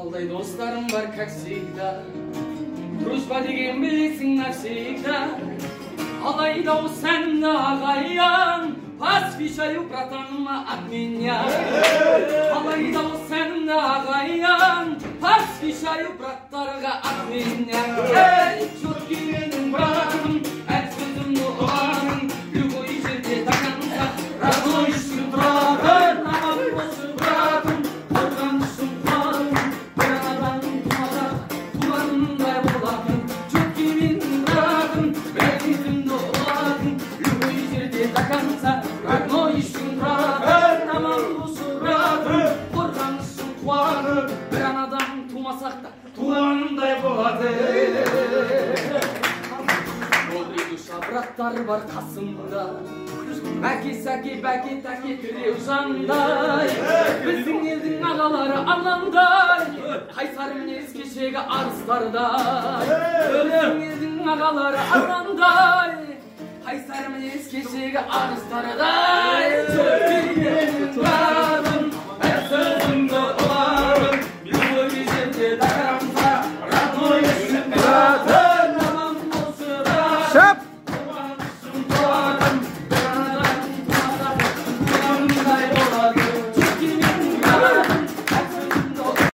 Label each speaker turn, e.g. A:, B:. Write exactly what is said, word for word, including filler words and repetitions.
A: Алдай достарым бар, как всегда. Дружба деген білесің навсегда. Алайда сәнімді ағайын, посвящаю братаныма от меня. Алайда сәнімді ағайын, посвящаю браттарға от меня. Эй, четкий менің братым, әр сөзімді ұғаның, любой жерде таңанса, родной үшін тұратын. Аман болсын братым, қорғанышым қуаным, бір анадан тумада туғанымдай болатын. Четкий менің братым, әр сөзімді ұғаның, любой жерде таңанса, родной үшін тұратын. Аман болсын братым, қорғанышым қуаным, бір анадан тумасақ та туғанымдай болатын. Браттар бар қасымда, бәке сәке бәке тәке тіреу жандай. Біздің елдің ағалары арландай, қайсар мінез кешегі арыстардай. Біздің елдің ағалары арландай, қайсар мінез кешегі арыстардай.